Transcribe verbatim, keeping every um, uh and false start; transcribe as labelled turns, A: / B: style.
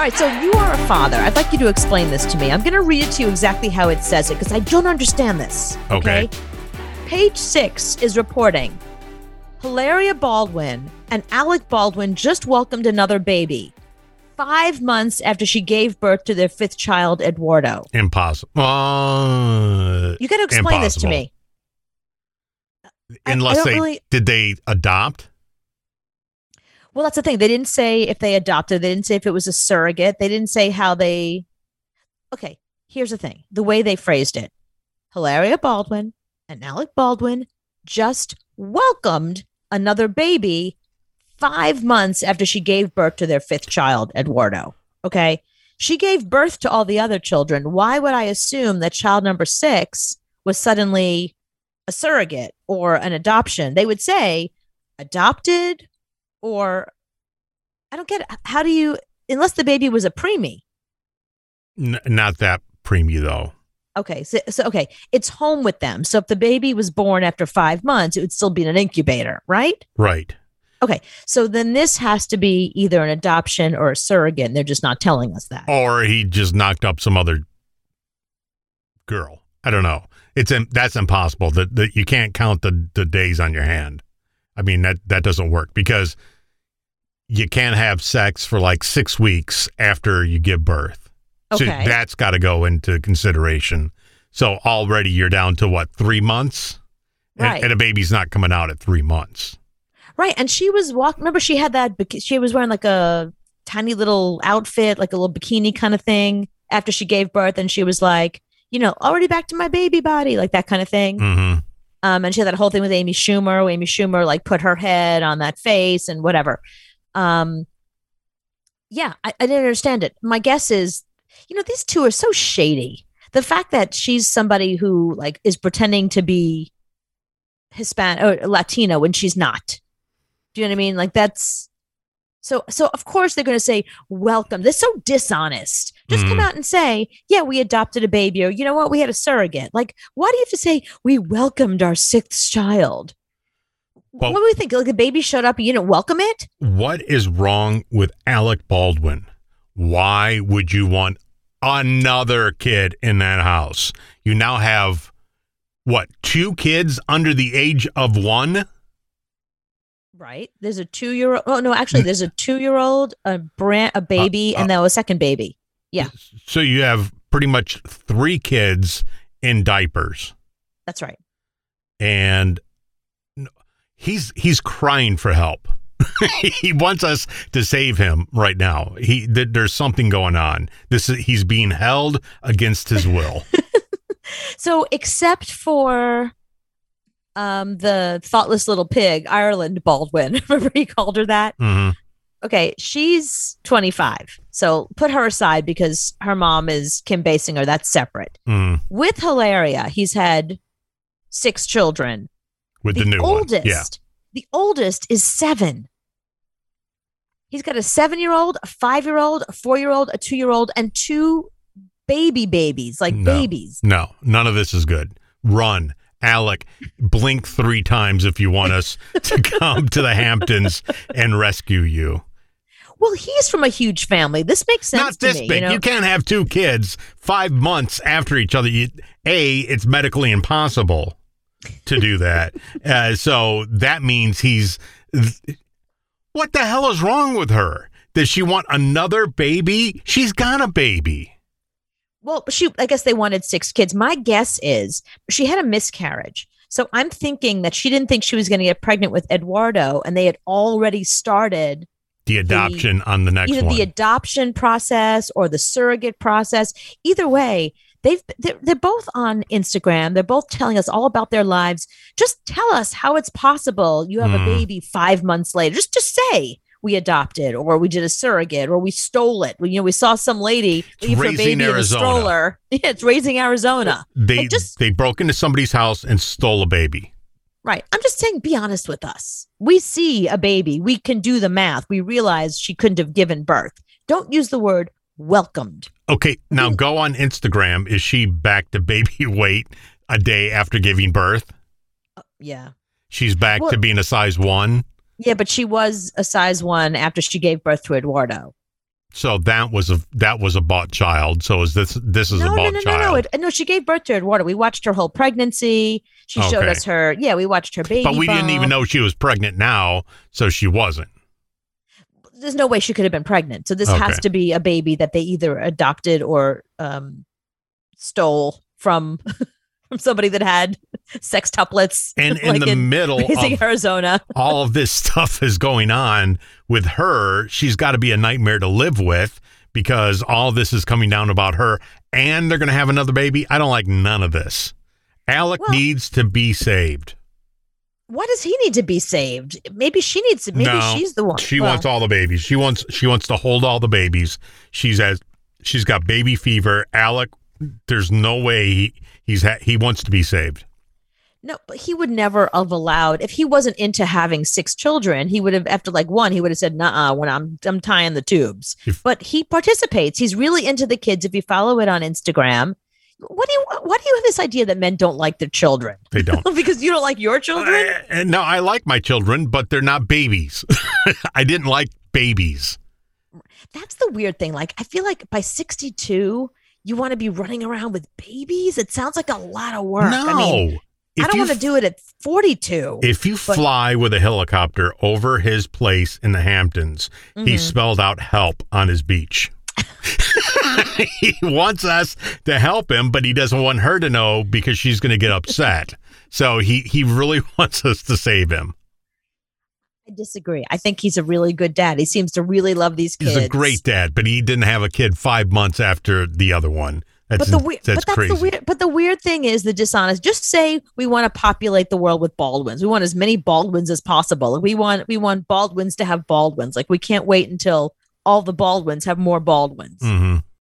A: right, so you are a father. I'd like you to explain this to me. I'm going to read it to you exactly how it says it because I don't understand this. Okay? okay. Page six is reporting Hilaria Baldwin and Alec Baldwin just welcomed another baby five months after she gave birth to their fifth child, Eduardo.
B: Impossible. Uh,
A: you got to explain impossible. this to me.
B: Unless
A: I, I
B: they
A: really...
B: did they adopt?
A: Well, that's the thing. They didn't say if they adopted. They didn't say if it was a surrogate. They didn't say how they. Okay, here's the thing. The way they phrased it. Hilaria Baldwin and Alec Baldwin just welcomed another baby five months after she gave birth to their fifth child, Eduardo. Okay. She gave birth to all the other children. Why would I assume that child number six was suddenly a surrogate or an adoption? They would say adopted or I don't get it. How do you, unless the baby was a preemie?
B: N- not that preemie though.
A: Okay. So, so, okay. It's home with them. So if the baby was born after five months, it would still be in an incubator, right?
B: Right.
A: Okay. So then this has to be either an adoption or a surrogate. And they're just not telling us that.
B: Or he just knocked up some other girl. I don't know. It's that's impossible. That that you can't count the, the days on your hand. I mean, that, that doesn't work because you can't have sex for like six weeks after you give birth.
A: Okay.
B: So that's got to go into consideration. So already you're down to what, three months?
A: Right.
B: And, and a baby's not coming out at three months.
A: Right. And she was walking. Remember, she had that. She was wearing like a tiny little outfit, like a little bikini kind of thing after she gave birth. And she was like, you know, already back to my baby body, like that kind of thing.
B: Mm-hmm.
A: Um, and she had that whole thing with Amy Schumer. Amy Schumer like put her head on that face and whatever. Um, yeah, I, I didn't understand it. My guess is, you know, these two are so shady. The fact that she's somebody who like is pretending to be Hispanic or Latino when she's not. Do you know what I mean? Like that's so. So of course they're going to say welcome. They're so dishonest. Just mm. come out and say, yeah, we adopted a baby, or you know what, we had a surrogate. Like, why do you have to say we welcomed our sixth child? Well, what do we think? Like the baby showed up, and you didn't welcome it?
B: What is wrong with Alec Baldwin? Why would you want another kid in that house? You now have what, two kids under the age of one?
A: Right. There's a two-year-old. Oh, no, actually, there's a two-year-old, a brand, a baby, uh, uh, and now a second baby. Yeah.
B: So you have pretty much three kids in diapers.
A: That's right.
B: And he's he's crying for help. He wants us to save him right now. He th- there's something going on. This is, he's being held against his will.
A: So, except for um, the thoughtless little pig, Ireland Baldwin, remember he called her that?
B: Mm-hmm.
A: Okay, she's twenty-five. So put her aside because her mom is Kim Basinger. That's separate.
B: Mm.
A: With Hilaria, he's had six children.
B: With the,
A: the
B: new
A: oldest,
B: one. Yeah.
A: The oldest is seven. He's got a seven-year-old, a five-year-old, a four-year-old, a two-year-old, and two baby babies, like
B: no,
A: babies.
B: No, none of this is good. Run. Alec, blink three times if you want us to come to the Hamptons and rescue you.
A: Well, he's from a huge family. This makes sense
B: Not this
A: to me,
B: big.
A: You know?
B: You can't have two kids five months after each other. You, A, it's medically impossible to do that. uh, so that means he's... What the hell is wrong with her? Does she want another baby? She's got a baby.
A: Well, she, I guess they wanted six kids. My guess is she had a miscarriage. So I'm thinking that she didn't think she was going to get pregnant with Eduardo, and they had already started
B: the adoption the, on the next
A: either
B: one.
A: Either the adoption process or the surrogate process. Either way, they've they're, they're both on Instagram. They're both telling us all about their lives. Just tell us how it's possible you have mm. a baby five months later. Just just say we adopted, or we did a surrogate, or we stole it. We, you know, we saw some lady leave her baby in a stroller. Yeah, it's Raising Arizona.
B: They
A: like just,
B: they broke into somebody's house and stole a baby.
A: Right. I'm just saying, be honest with us. We see a baby. We can do the math. We realize she couldn't have given birth. Don't use the word welcomed.
B: Okay. Now go on Instagram. Is she back to baby weight a day after giving birth?
A: Uh, yeah.
B: She's back
A: well,
B: to being a size one?
A: Yeah, but she was a size one after she gave birth to Eduardo.
B: So that was a that was a bought child. So is this this is
A: no,
B: a bought
A: no, no,
B: child?
A: no, no, it, no. She gave birth to Eduardo. We watched her whole pregnancy. She showed
B: Okay.
A: us her. Yeah, we watched her baby.
B: But we didn't even
A: bump.
B: know she was pregnant now, so she wasn't.
A: There's no way she could have been pregnant. So this has
B: Okay.
A: to be a baby that they either adopted or um, stole from from somebody that had sextuplets.
B: And in
A: like
B: the middle
A: Raising
B: of
A: Arizona.
B: all of this stuff is going on with her, she's got to be a nightmare to live with because all this is coming down about her and they're going to have another baby. I don't like none of this. Alec
A: Well-
B: needs to be saved.
A: Why does he need to be saved? Maybe she needs to. Maybe
B: No,
A: she's the one.
B: She
A: Well,
B: wants all the babies. She wants she wants to hold all the babies. She's as she's got baby fever. Alec, there's no way he, he's ha- he wants to be saved.
A: No, but he would never have allowed if he wasn't into having six children. He would have after like one. He would have said, "Nah, when I'm I'm tying the tubes."
B: If-
A: but he participates. He's really into the kids. If you follow it on Instagram, what do you why do you have this idea that men don't like their children?
B: They don't.
A: Because you don't like your children.
B: Uh, and no, I like my children, but they're not babies. I didn't like babies.
A: That's the weird thing. Like I feel like by sixty-two, you want to be running around with babies. It sounds like a lot of work.
B: No.
A: I mean,
B: If
A: I don't
B: you
A: want to do it at forty-two.
B: If you
A: but-
B: fly with a helicopter over his place in the Hamptons, he
A: Mhm.
B: spelled out help on his beach. He wants us to help him, but he doesn't want her to know because she's going to get upset. So he, he really wants us to save him.
A: I disagree. I think he's a really good dad. He seems to really love these kids.
B: He's a great dad, but he didn't have a kid five months after the other one. That's,
A: But the weird,
B: that's
A: but that's
B: crazy.
A: the weird. But the weird thing is the dishonest. Just say we want to populate the world with Baldwins. We want as many Baldwins as possible. We want we want Baldwins to have Baldwins. Like we can't wait until all the Baldwins have more Baldwins.
B: Mhm.